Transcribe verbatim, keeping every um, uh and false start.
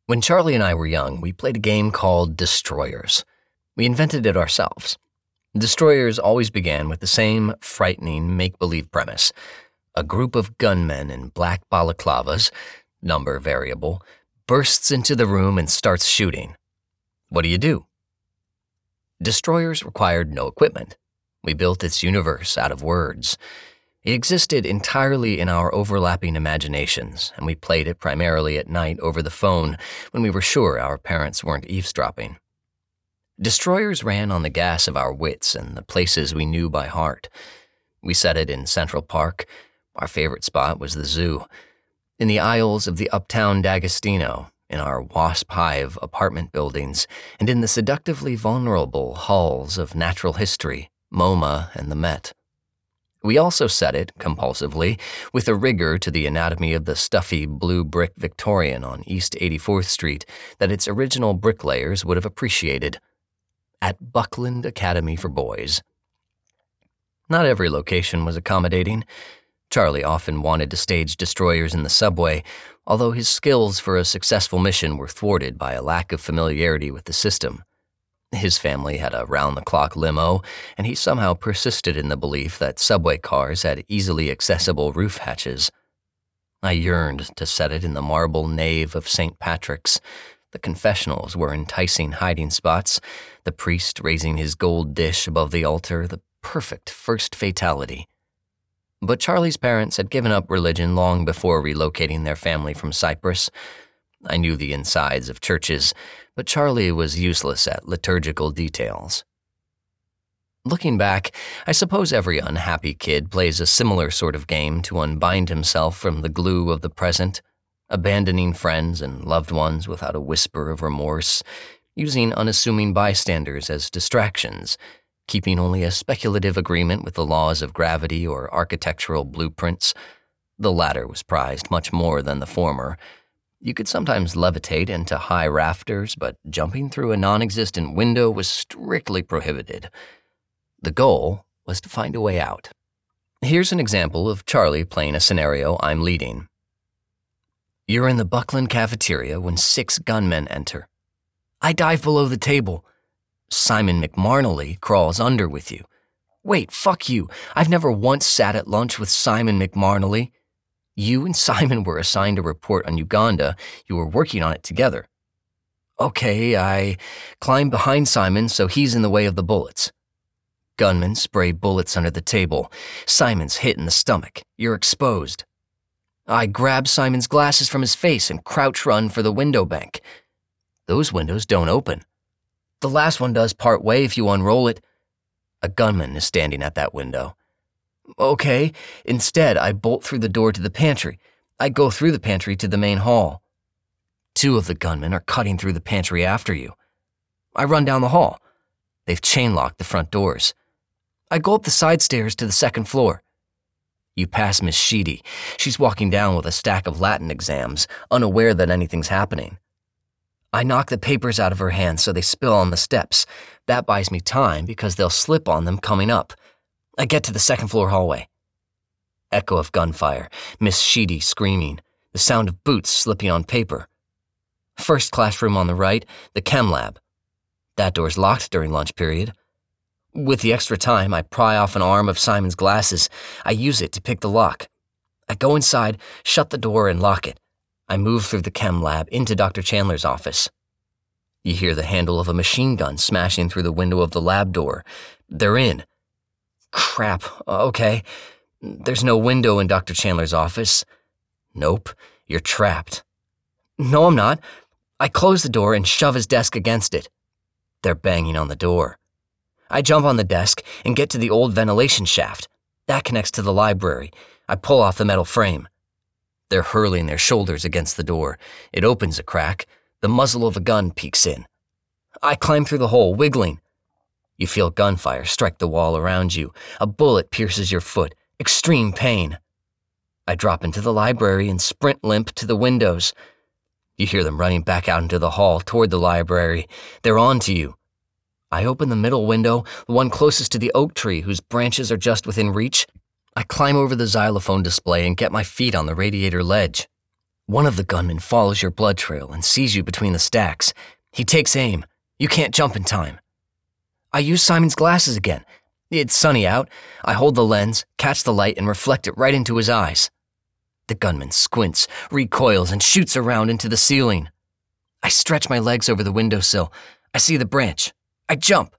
When Charlie and I were young, we played a game called Destroyers. We invented it ourselves. Destroyers always began with the same frightening make-believe premise. A group of gunmen in black balaclavas, number variable, bursts into the room and starts shooting. What do you do? Destroyers required no equipment. We built its universe out of words. It existed entirely in our overlapping imaginations, and we played it primarily at night over the phone when we were sure our parents weren't eavesdropping. Destroyers ran on the gas of our wits and the places we knew by heart. We set it in Central Park. Our favorite spot was the zoo. In the aisles of the uptown D'Agostino, in our wasp hive apartment buildings, and in the seductively vulnerable halls of natural history, MoMA, and the Met. We also set it, compulsively, with a rigor to the anatomy of the stuffy blue brick Victorian on East eighty-fourth Street that its original bricklayers would have appreciated. At Buckland Academy for Boys. Not every location was accommodating. Charlie often wanted to stage destroyers in the subway, although his skills for a successful mission were thwarted by a lack of familiarity with the system. His family had a round-the-clock limo, and he somehow persisted in the belief that subway cars had easily accessible roof hatches. I yearned to set it in the marble nave of Saint Patrick's. The confessionals were enticing hiding spots, the priest raising his gold dish above the altar, the perfect first fatality. But Charlie's parents had given up religion long before relocating their family from Cyprus. I knew the insides of churches, but Charlie was useless at liturgical details. Looking back, I suppose every unhappy kid plays a similar sort of game to unbind himself from the glue of the present, abandoning friends and loved ones without a whisper of remorse, using unassuming bystanders as distractions, keeping only a speculative agreement with the laws of gravity or architectural blueprints. The latter was prized much more than the former. You could sometimes levitate into high rafters, but jumping through a non-existent window was strictly prohibited. The goal was to find a way out. Here's an example of Charlie playing a scenario I'm leading. You're in the Buckland cafeteria when six gunmen enter. I dive below the table. Simon McMarnley crawls under with you. Wait, fuck you. I've never once sat at lunch with Simon McMarnley. You and Simon were assigned a report on Uganda. You were working on it together. Okay, I climb behind Simon so he's in the way of the bullets. Gunmen spray bullets under the table. Simon's hit in the stomach. You're exposed. I grab Simon's glasses from his face and crouch run for the window bank. Those windows don't open. The last one does part way if you unroll it. A gunman is standing at that window. Okay, instead I bolt through the door to the pantry. I go through the pantry to the main hall. Two of the gunmen are cutting through the pantry after you. I run down the hall. They've chain-locked the front doors. I go up the side stairs to the second floor. You pass Miss Sheedy. She's walking down with a stack of Latin exams, unaware that anything's happening. I knock the papers out of her hand so they spill on the steps. That buys me time because they'll slip on them coming up. I get to the second floor hallway. Echo of gunfire, Miss Sheedy screaming, the sound of boots slipping on paper. First classroom on the right, the chem lab. That door's locked during lunch period. With the extra time, I pry off an arm of Simon's glasses. I use it to pick the lock. I go inside, shut the door, and lock it. I move through the chem lab into Doctor Chandler's office. You hear the handle of a machine gun smashing through the window of the lab door. They're in. Crap, okay. There's no window in Doctor Chandler's office. Nope, you're trapped. No, I'm not. I close the door and shove his desk against it. They're banging on the door. I jump on the desk and get to the old ventilation shaft. That connects to the library. I pull off the metal frame. They're hurling their shoulders against the door. It opens a crack. The muzzle of a gun peeks in. I climb through the hole, wiggling. You feel gunfire strike the wall around you. A bullet pierces your foot. Extreme pain. I drop into the library and sprint limp to the windows. You hear them running back out into the hall toward the library. They're on to you. I open the middle window, the one closest to the oak tree whose branches are just within reach. I climb over the xylophone display and get my feet on the radiator ledge. One of the gunmen follows your blood trail and sees you between the stacks. He takes aim. You can't jump in time. I use Simon's glasses again. It's sunny out. I hold the lens, catch the light, and reflect it right into his eyes. The gunman squints, recoils, and shoots around into the ceiling. I stretch my legs over the windowsill. I see the branch. I jump.